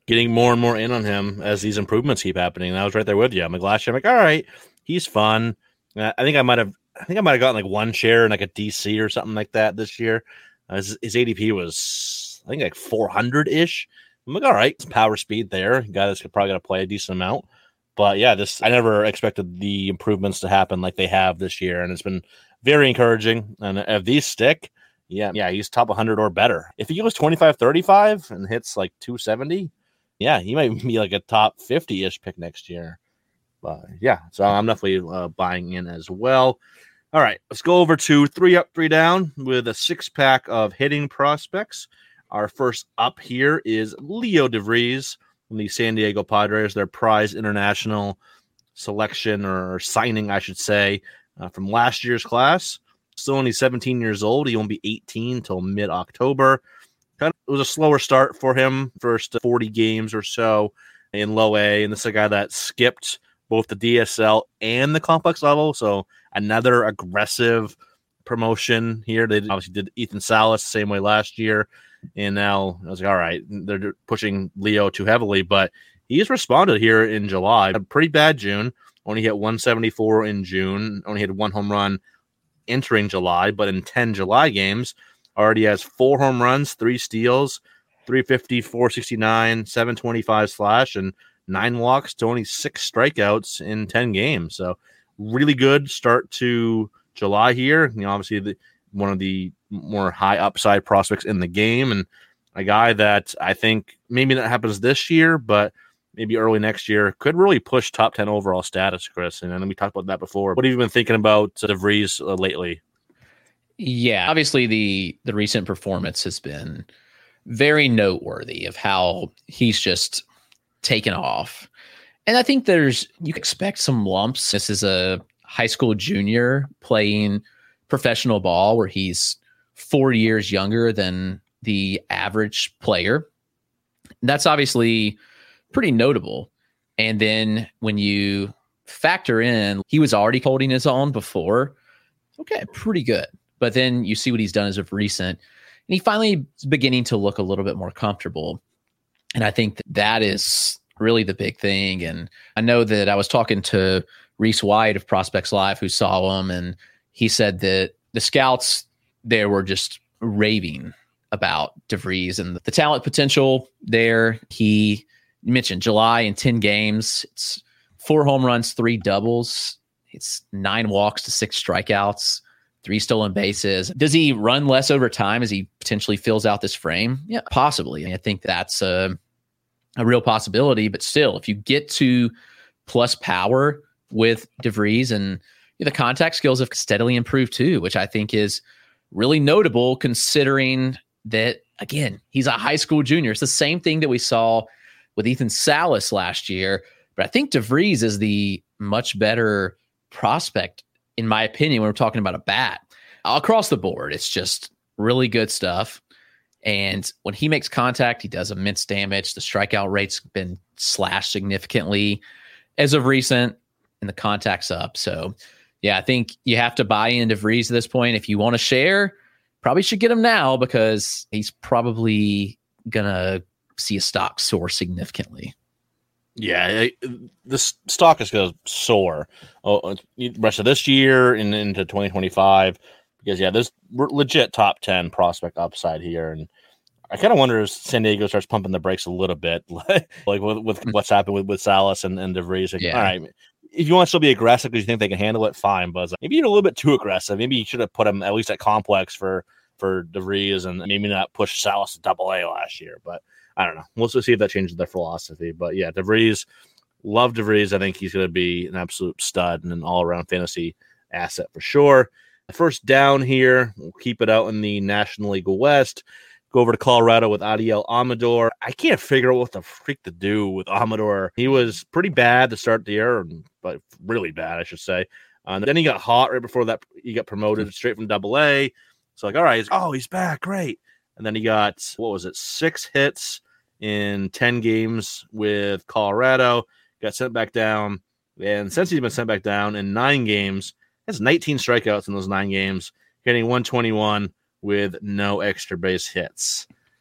getting more and more in on him as these improvements keep happening. And I was right there with you. I'm like last year, I'm like, all right, he's fun. I think I might have, I think I might have gotten like one share in like a D C or something like that this year. Uh, his, his A D P was, I think, like four hundred ish. I'm like, all right, some power speed there. A guy that's probably going to play a decent amount. But yeah, this I never expected the improvements to happen like they have this year, and it's been very encouraging. And if these stick, yeah, yeah, he's top one hundred or better. If he goes twenty-five thirty-five and hits like two seventy, yeah, he might be like a top fifty ish pick next year. But yeah, so I'm definitely uh, buying in as well. All right, let's go over to three up, three down with a six pack of hitting prospects. Our first up here is Leo DeVries from the San Diego Padres, their prize international selection or signing, I should say, uh, from last year's class. Still only seventeen years old. He won't be eighteen until mid-October. Kind of, it was a slower start for him, first forty games or so in low A. And this is a guy that skipped both the D S L and the complex level. So another aggressive promotion here. They obviously did Ethan Salas the same way last year. And now I was like, all right, they're pushing Leo too heavily, but he's responded here in July. A pretty bad June. Only hit one seventy-four in June. Only hit one home run entering July, but in ten July games, already has four home runs, three steals, three fifty, four sixty-nine, seven twenty-five slash, and nine walks to only six strikeouts in ten games. So really good start to July here. You know, obviously the, one of the more high upside prospects in the game, and a guy that I think maybe that happens this year, but maybe early next year could really push top ten overall status, Chris. And then we talked about that before. What have you been thinking about DeVries uh, lately? Yeah, obviously the the recent performance has been very noteworthy of how he's just taken off. And I think there's, you can expect some lumps. This is a high school junior playing professional ball where he's four years younger than the average player. That's obviously pretty notable. And then when you factor in, he was already holding his own before. Okay, pretty good. But then you see what he's done as of recent, and he finally is beginning to look a little bit more comfortable. And I think that, that is really the big thing. And I know that I was talking to Reese White of Prospects Live, who saw him, and he said that the scouts there were just raving about DeVries and the talent potential there. He mentioned July in ten games, it's four home runs, three doubles. It's nine walks to six strikeouts, three stolen bases. Does he run less over time as he potentially fills out this frame? Yeah, possibly. I think that's a, a real possibility, but still, if you get to plus power with DeVries, and the contact skills have steadily improved too, which I think is really notable considering that, again, he's a high school junior. It's the same thing that we saw with Ethan Salas last year, but I think DeVries is the much better prospect, in my opinion, when we're talking about a bat. Across the board, it's just really good stuff. And when he makes contact, he does immense damage. The strikeout rate's been slashed significantly as of recent, and the contact's up. So, yeah, I think you have to buy into DeVries at this point. If you want to share, probably should get him now because he's probably going to see a stock soar significantly. Yeah, this stock is going to soar oh, the rest of this year and into twenty twenty-five because, yeah, there's legit top ten prospect upside here. And I kind of wonder if San Diego starts pumping the brakes a little bit, like with, with what's happened with, with Salas and, and DeVries. Like, yeah. All right, if you want to still be aggressive because you think they can handle it, fine. But maybe you're a little bit too aggressive. Maybe you should have put him at least at complex for, for DeVries and maybe not push Salas to double A last year. But I don't know. We'll see if that changes their philosophy. But yeah, DeVries, love DeVries. I think he's going to be an absolute stud and an all-around fantasy asset for sure. The first down here, we'll keep it out in the National League West. Go over to Colorado with Adiel Amador. I can't figure out what the freak to do with Amador. He was pretty bad to start the year, but really bad, I should say. Uh, then he got hot right before that. He got promoted straight from double A. So like, all right, he's, oh, he's back, great. And then he got, what was it, six hits in ten games with Colorado, got sent back down. And since he's been sent back down in nine games, has nineteen strikeouts in those nine games, hitting one twenty-one with no extra base hits.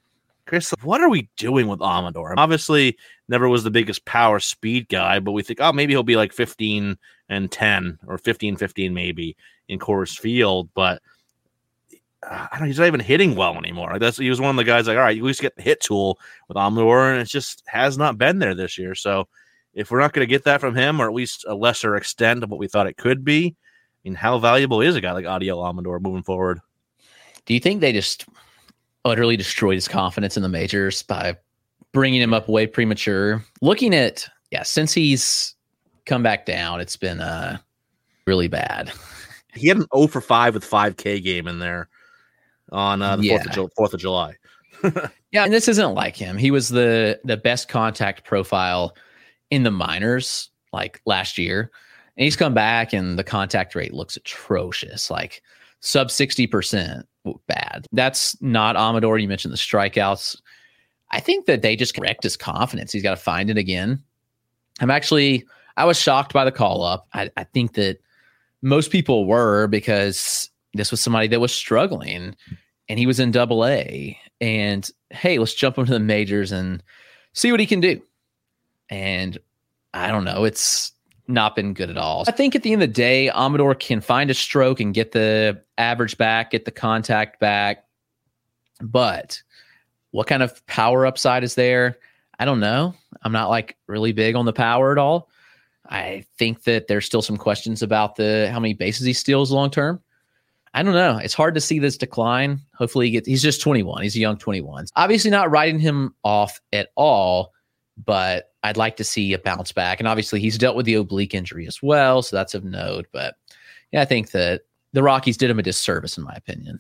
Chris, what are we doing with Amador? Obviously, never was the biggest power speed guy, but we think, oh, maybe he'll be like fifteen and ten or fifteen fifteen maybe in Coors Field. But uh, I don't know, he's not even hitting well anymore. Like that's he was one of the guys like, all right, you at least get the hit tool with Amador, and it just has not been there this year. So if we're not going to get that from him, or at least a lesser extent of what we thought it could be, I mean, how valuable is a guy like Adiel Amador moving forward? Do you think they just utterly destroyed his confidence in the majors by bringing him up way premature? Looking at, yeah, since he's come back down, it's been uh, really bad. He had an oh for five with five K game in there on uh, the yeah. fourth, of Ju- fourth of July. Yeah, and this isn't like him. He was the the best contact profile in the minors like last year. And he's come back and the contact rate looks atrocious, like sub sixty percent. Bad. That's not Amador. You mentioned the strikeouts. I think that they just wrecked his confidence. He's got to find it again. I'm actually, I was shocked by the call up. I, I think that most people were, because this was somebody that was struggling and he was in double A, and hey, let's jump into the majors and see what he can do. And I don't know. It's not been good at all. I think at the end of the day, Amador can find a stroke and get the average back, get the contact back. But what kind of power upside is there? I don't know. I'm not like really big on the power at all. I think that there's still some questions about the how many bases he steals long term. I don't know. It's hard to see this decline. Hopefully he gets, he's just twenty-one. He's a young twenty-one. Obviously not writing him off at all, but I'd like to see a bounce back. And obviously he's dealt with the oblique injury as well, so that's of note. But yeah, I think that the Rockies did him a disservice, in my opinion.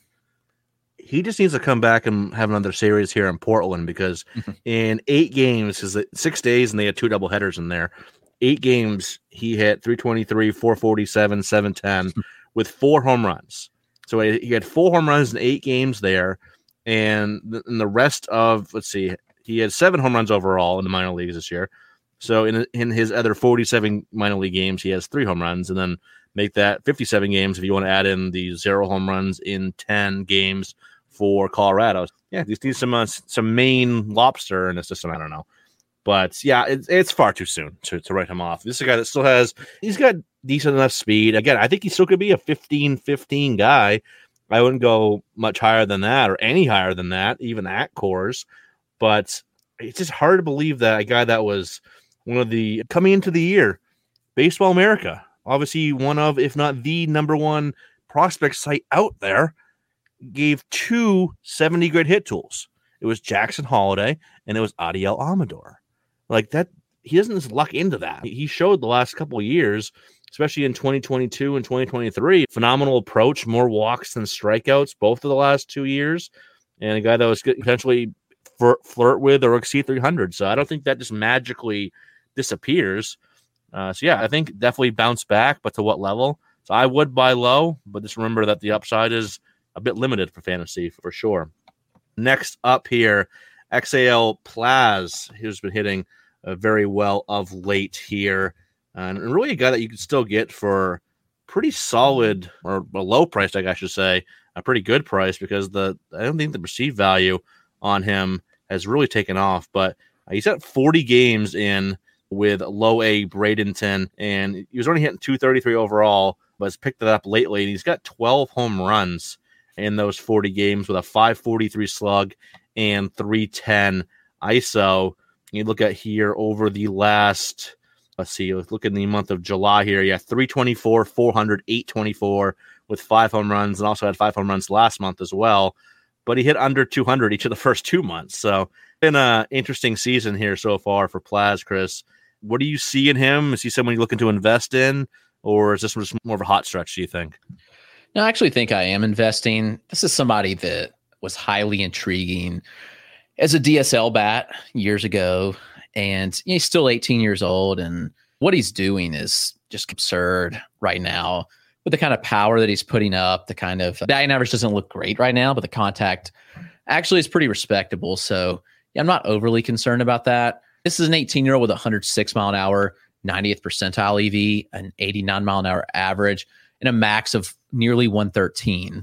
He just needs to come back and have another series here in Portland, because mm-hmm. in eight games, is six days, and they had two double headers in there. Eight games, he hit three twenty-three, four forty-seven, seven ten with four home runs. So he had four home runs in eight games there. And in the rest of, let's see, he had seven home runs overall in the minor leagues this year. So in in his other forty-seven minor league games, he has three home runs, and then make that fifty-seven games if you want to add in the zero home runs in ten games for Colorado. Yeah, just need some uh, some Maine lobster in the system. I don't know. But yeah, it, it's far too soon to, to write him off. This is a guy that still has, he's got decent enough speed. Again, I think he still could be a fifteen fifteen guy. I wouldn't go much higher than that or any higher than that, even at Coors. But it's just hard to believe that a guy that was one of the, coming into the year, Baseball America, obviously one of, if not the number one prospect site out there, gave two seventy grade hit tools. It was Jackson Holiday and it was Adiel Amador. Like that, he doesn't just luck into that. He showed the last couple of years, especially in twenty twenty-two and twenty twenty-three, phenomenal approach, more walks than strikeouts both of the last two years, and a guy that was potentially flirt with or exceed three hundred. So I don't think that just magically disappears. Uh, so yeah, I think definitely bounce back, but to what level? So I would buy low, but just remember that the upside is a bit limited for fantasy for sure. Next up here, X A L Plaz, who's been hitting uh, very well of late here. And really a guy that you can still get for pretty solid, or a low price, I should say, a pretty good price, because the I don't think the perceived value on him has really taken off. But he's at forty games in with low A Bradenton, and he was only hitting two thirty-three overall, but has picked it up lately. And he's got twelve home runs in those forty games with a five forty-three slug and three ten I S O. You look at here over the last, let's see, let's look in the month of July here. Yeah, three twenty-four, four hundred, eight twenty-four with five home runs, and also had five home runs last month as well. But he hit under two hundred each of the first two months. So been an interesting season here so far for Plaz, Chris. What do you see in him? Is he someone you're looking to invest in, or is this just more of a hot stretch, do you think? No, I actually think I am investing. This is somebody that was highly intriguing as a D S L bat years ago, and he's still eighteen years old, and what he's doing is just absurd right now with the kind of power that he's putting up. The kind of batting average doesn't look great right now, but the contact actually is pretty respectable. So yeah, I'm not overly concerned about that. This is an eighteen-year-old with a one hundred six mile an hour, ninetieth percentile E V, an eighty-nine mile an hour average, and a max of nearly one thirteen.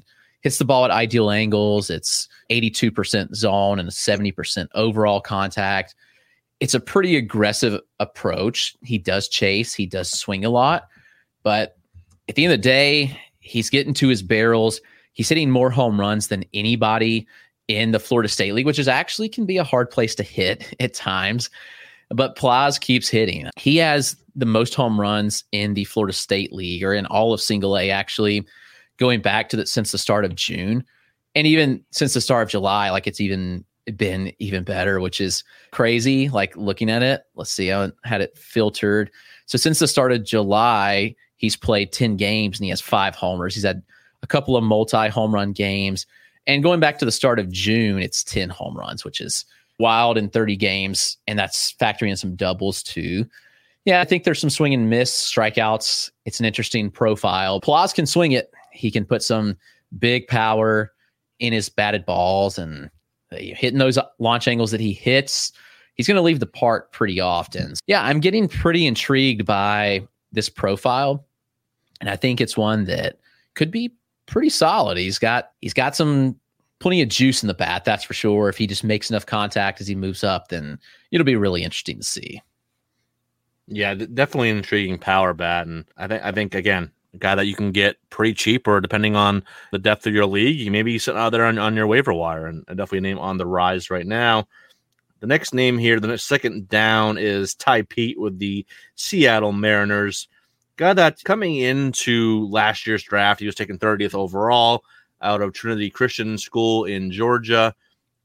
hits the ball at ideal angles. It's eighty-two percent zone and seventy percent overall contact. It's a pretty aggressive approach. He does chase. He does swing a lot. But at the end of the day, he's getting to his barrels. He's hitting more home runs than anybody in the Florida State League, which is actually can be a hard place to hit at times. But Plaz keeps hitting. He has the most home runs in the Florida State League, or in all of single A, actually, going back to the, since the start of June. And even since the start of July, like it's even been even better, which is crazy. Like looking at it, let's see, I had it filtered. So since the start of July, he's played ten games and he has five homers. He's had a couple of multi home run games. And going back to the start of June, it's ten home runs, which is wild in thirty games. And that's factoring in some doubles too. Yeah, I think there's some swing and miss strikeouts. It's an interesting profile. Plaz can swing it. He can put some big power in his batted balls, and hitting those launch angles that he hits, he's going to leave the park pretty often. Yeah, I'm getting pretty intrigued by this profile, and I think it's one that could be pretty solid. He's got he's got some plenty of juice in the bat, that's for sure. If he just makes enough contact as he moves up, then it'll be really interesting to see. Yeah, definitely an intriguing power bat, and I think I think again, a guy that you can get pretty cheap, or depending on the depth of your league, you maybe sitting out there on, on your waiver wire, and definitely a name on the rise right now. The next name here, the next second down, is Ty Pete with the Seattle Mariners. Guy that's coming into last year's draft. He was taken thirtieth overall out of Trinity Christian School in Georgia.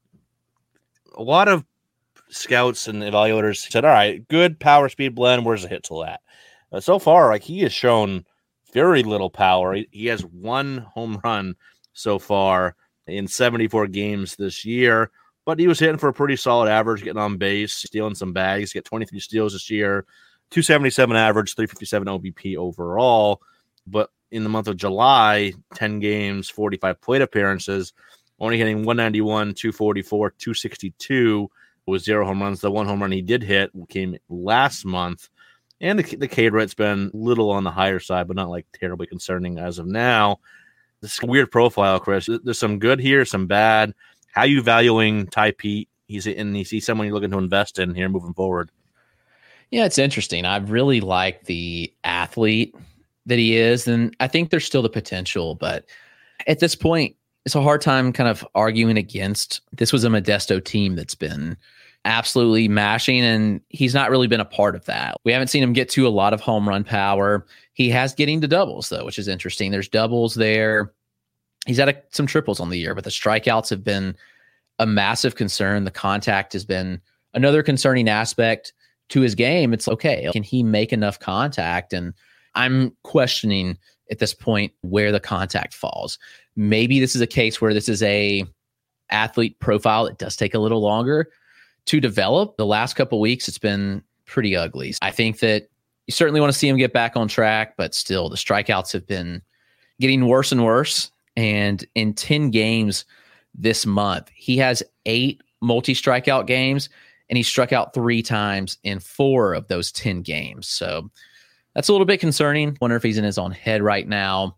A lot of scouts and evaluators said, all right, good power speed blend. Where's the hit tool at? Uh, so far, like he has shown very little power. He, he has one home run so far in seventy-four games this year, but he was hitting for a pretty solid average, getting on base, stealing some bags, get twenty-three steals this year, two seventy-seven average, three fifty-seven O B P overall. But in the month of July, ten games, forty-five plate appearances, only hitting one ninety-one, two forty-four, two sixty-two with zero home runs. The one home run he did hit came last month. And the, the K rate's been little on the higher side, but not like terribly concerning as of now. This weird profile, Chris. There's some good here, some bad. How you valuing Ty Pete? He's in. He's someone you're looking to invest in here moving forward. Yeah, it's interesting. I really like the athlete that he is, and I think there's still the potential. But at this point, it's a hard time kind of arguing against. This was a Modesto team that's been absolutely mashing, and he's not really been a part of that. We haven't seen him get to a lot of home run power. He has getting to doubles, though, which is interesting. There's doubles there. He's had a, some triples on the year, but the strikeouts have been a massive concern. The contact has been another concerning aspect to his game. It's okay, can he make enough contact? And I'm questioning at this point where the contact falls. Maybe this is a case where this is a athlete profile. It does take a little longer to develop. The last couple of weeks, it's been pretty ugly. I think that you certainly want to see him get back on track, but still the strikeouts have been getting worse and worse. And in ten games this month, he has eight multi-strikeout games, and he struck out three times in four of those ten games. So that's a little bit concerning. Wonder if he's in his own head right now.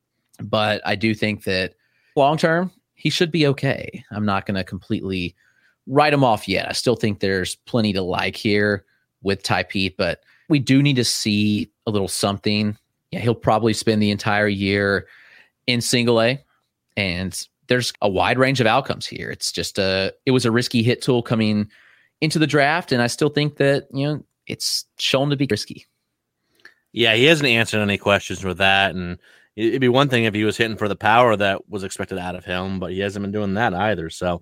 But I do think that long-term, he should be okay. I'm not going to completely write him off yet. I still think there's plenty to like here with Ty Pete, but we do need to see a little something. Yeah, he'll probably spend the entire year in single A, and there's a wide range of outcomes here. It's just a, it was a risky hit tool coming into the draft, and I still think that, you know, it's shown to be risky. Yeah, he hasn't answered any questions with that, and it'd be one thing if he was hitting for the power that was expected out of him, but he hasn't been doing that either. So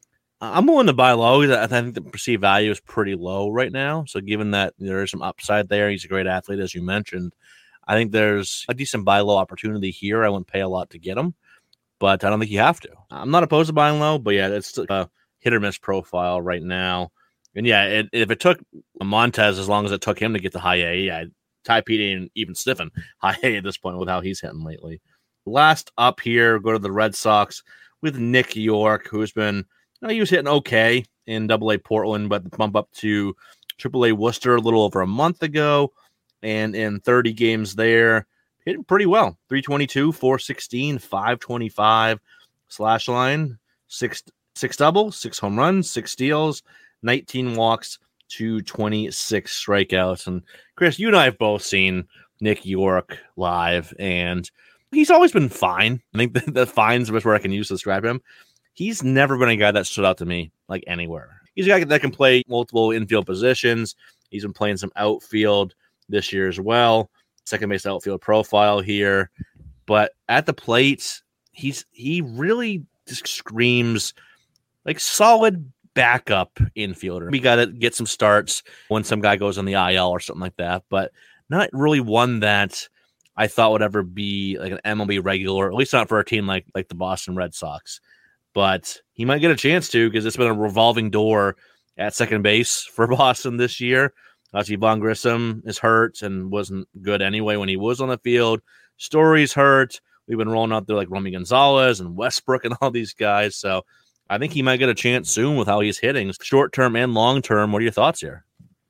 I'm willing to buy low. I think the perceived value is pretty low right now. So given that there is some upside there, he's a great athlete, as you mentioned. I think there's a decent buy low opportunity here. I wouldn't pay a lot to get him, but I don't think you have to. I'm not opposed to buying low, but yeah, it's a hit or miss profile right now. And yeah, it, if it took Montez as long as it took him to get to high A, yeah, Ty Pete ain't even sniffing high A at this point with how he's hitting lately. Last up here, go to the Red Sox with Nick York, who's been, you know, he was hitting okay in Double A Portland, but the bump up to Triple A Worcester a little over a month ago, and in thirty games there, hitting pretty well. three twenty-two, four sixteen, five twenty-five. slash line, six six doubles, six home runs, six steals, nineteen walks to twenty-six strikeouts. And Chris, you and I have both seen Nick Yorke live, and he's always been fine. I think that, that fine's the best word I can use to describe him. He's never been a guy that stood out to me like anywhere. He's a guy that can play multiple infield positions. He's been playing some outfield this year as well. Second base outfield profile here. But at the plate, he's he really just screams like solid backup infielder. We got to get some starts when some guy goes on the I L or something like that, but not really one that I thought would ever be like an M L B regular, at least not for a team like like the Boston Red Sox. But he might get a chance to, because it's been a revolving door at second base for Boston this year. Obviously, Vaughn Grissom is hurt and wasn't good anyway when he was on the field. Story's hurt. We've been rolling out there like Romy Gonzalez and Westbrook and all these guys. So I think he might get a chance soon with how he's hitting, short term and long term. What are your thoughts here?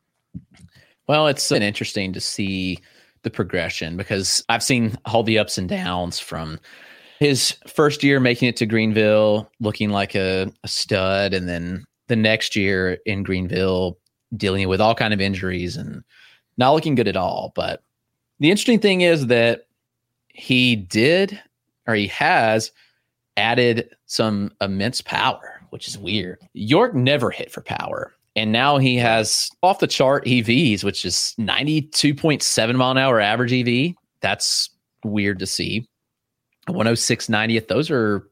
Well, it's been interesting to see the progression, because I've seen all the ups and downs from his first year making it to Greenville, looking like a, a stud, and then the next year in Greenville dealing with all kind of injuries and not looking good at all. But the interesting thing is that he did, or he has added some immense power, which is weird. Yorke never hit for power, and now he has off the chart E Vs, which is ninety-two point seven mile an hour average E V. That's weird to see. one oh six ninetieth, those are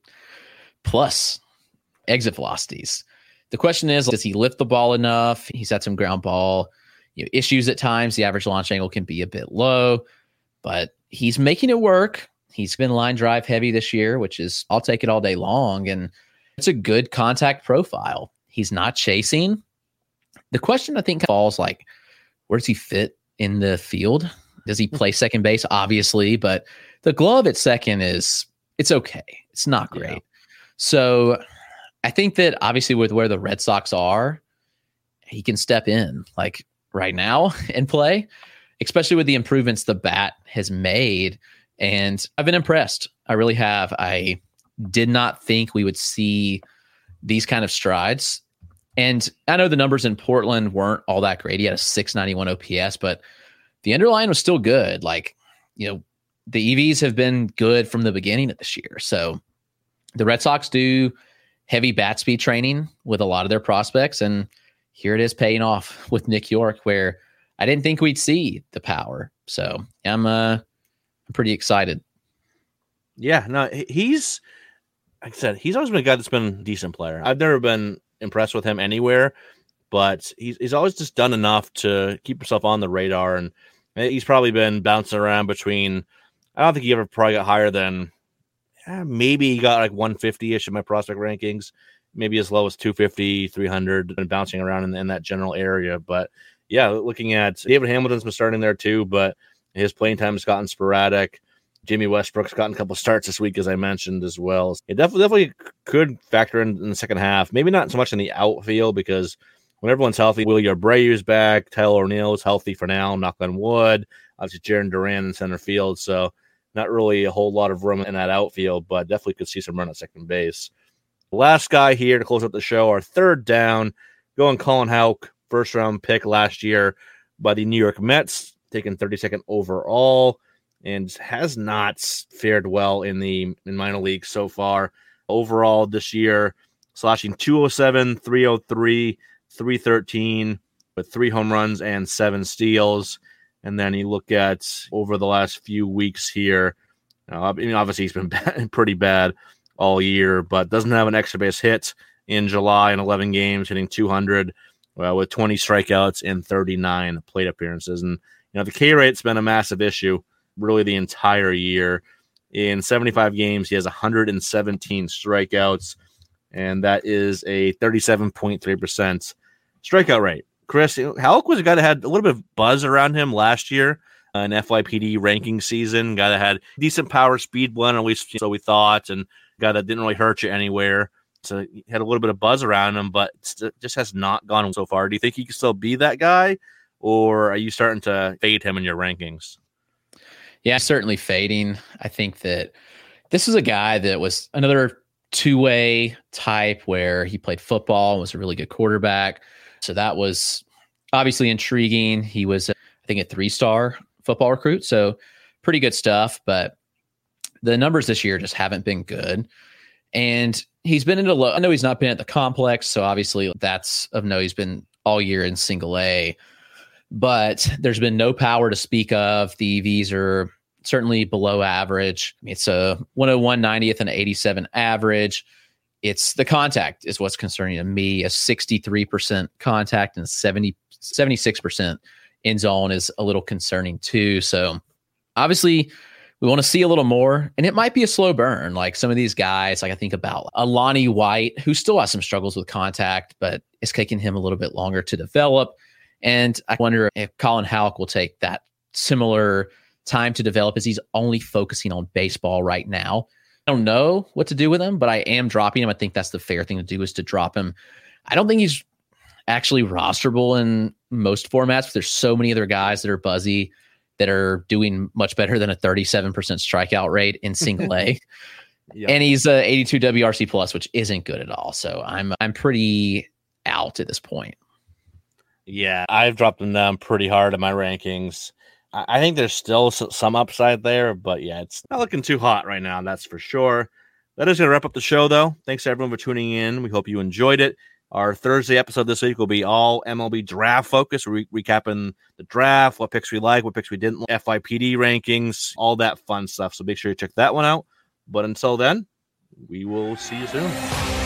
plus exit velocities. The question is, does he lift the ball enough? He's had some ground ball you know, issues at times. The average launch angle can be a bit low, but he's making it work. He's been line drive heavy this year, which is, I'll take it all day long. And it's a good contact profile. He's not chasing. The question I think falls like, where does he fit in the field? Does he play second base? Obviously, but the glove at second is, it's okay. It's not great. Yeah. So I think that obviously with where the Red Sox are, he can step in like right now and play, especially with the improvements the bat has made. And I've been impressed. I really have. I did not think we would see these kind of strides. And I know the numbers in Portland weren't all that great. He had a six ninety-one O P S, but the underlying was still good. Like, you know, the E Vs have been good from the beginning of this year. So the Red Sox do heavy bat speed training with a lot of their prospects. And here it is paying off with Nick Yorke, where I didn't think we'd see the power. So I'm, uh, I'm pretty excited. Yeah, no, he's, like I said, he's always been a guy that's been a decent player. I've never been impressed with him anywhere, but he's he's always just done enough to keep himself on the radar. And he's probably been bouncing around between, I don't think he ever probably got higher than, eh, maybe he got like one fifty-ish in my prospect rankings, maybe as low as two fifty, three hundred, and bouncing around in, in that general area. But yeah, looking at David Hamilton's been starting there too, but his playing time has gotten sporadic. Jimmy Westbrook's gotten a couple starts this week, as I mentioned as well. It definitely, definitely could factor in, in the second half. Maybe not so much in the outfield, because when everyone's healthy, Willie Abreu's back, Tyler O'Neill is healthy for now, knock on wood. Obviously, Jaron Duran in center field, so not really a whole lot of room in that outfield, but definitely could see some run at second base. The last guy here to close out the show, our third down, going Colin Houck, first round pick last year by the New York Mets, taken thirty-second overall, and has not fared well in the in minor leagues so far. Overall this year, slashing two oh seven, three oh three, three thirteen with three home runs and seven steals. And then you look at over the last few weeks here, uh, I mean, obviously he's been bad, pretty bad all year, but doesn't have an extra base hit in July in eleven games, hitting two hundred uh, with twenty strikeouts and thirty-nine plate appearances. And you know, the K rate's been a massive issue really the entire year. In seventy-five games, he has one hundred seventeen strikeouts, and that is a thirty-seven point three percent strikeout rate. Chris, Houck was a guy that had a little bit of buzz around him last year, uh, an F Y P D ranking season, guy that had decent power speed blend, at least so we thought, and a guy that didn't really hurt you anywhere. So he had a little bit of buzz around him, but it just has not gone so far. Do you think he can still be that guy, or are you starting to fade him in your rankings? Yeah, certainly fading. I think that this is a guy that was another two-way type where he played football and was a really good quarterback. So that was obviously intriguing. He was, I think, a three-star football recruit, so pretty good stuff. But the numbers this year just haven't been good. And he's been in a low. I know he's not been at the complex, so obviously that's of no. He's been all year in single A, but there's been no power to speak of. The E Vs are certainly below average. I mean, it's a one oh one ninetieth and eighty-seven average. It's the contact is what's concerning to me. A sixty-three percent contact and seventy, seventy-six percent in zone is a little concerning too. So obviously we want to see a little more, and it might be a slow burn. Like some of these guys, like I think about Alani White, who still has some struggles with contact, but it's taking him a little bit longer to develop. And I wonder if Colin Houck will take that similar time to develop, as he's only focusing on baseball right now. I don't know what to do with him, but I am dropping him. I think that's the fair thing to do, is to drop him. I don't think he's actually rosterable in most formats, but there's so many other guys that are buzzy that are doing much better than a thirty-seven percent strikeout rate in single A. Yep. And he's a eighty-two W R C plus, which isn't good at all. So I'm I'm pretty out at this point. Yeah, I've dropped him down pretty hard in my rankings. I, I think there's still some upside there, but yeah, it's not looking too hot right now, that's for sure. That is going to wrap up the show, though. Thanks, everyone, for tuning in. We hope you enjoyed it. Our Thursday episode this week will be all M L B draft focused. We're re- recapping the draft, what picks we like, what picks we didn't like, F Y P D rankings, all that fun stuff. So make sure you check that one out. But until then, we will see you soon.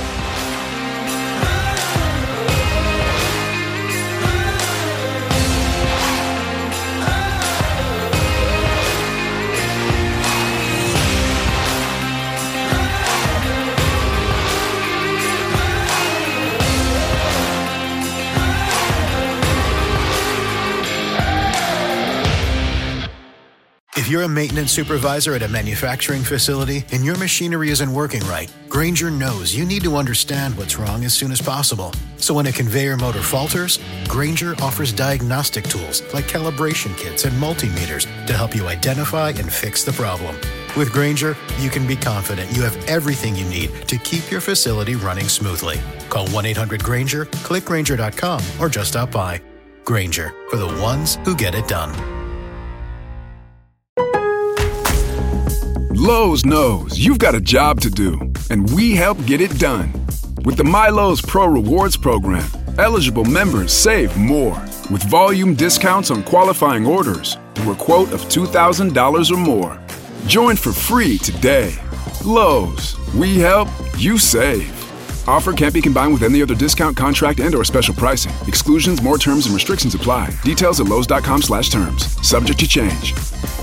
If you're a maintenance supervisor at a manufacturing facility and your machinery isn't working right, Grainger knows you need to understand what's wrong as soon as possible. So when a conveyor motor falters, Grainger offers diagnostic tools like calibration kits and multimeters to help you identify and fix the problem. With Grainger, you can be confident you have everything you need to keep your facility running smoothly. Call one eight hundred Grainger, click Grainger dot com, or just stop by. Grainger, for the ones who get it done. Lowe's knows you've got a job to do, and we help get it done. With the MyLowe's Pro Rewards program, eligible members save more with volume discounts on qualifying orders through a quote of two thousand dollars or more. Join for free today. Lowe's, we help, you save. Offer can't be combined with any other discount, contract, and or special pricing. Exclusions, more terms, and restrictions apply. Details at lowes dot com slash terms. Subject to change.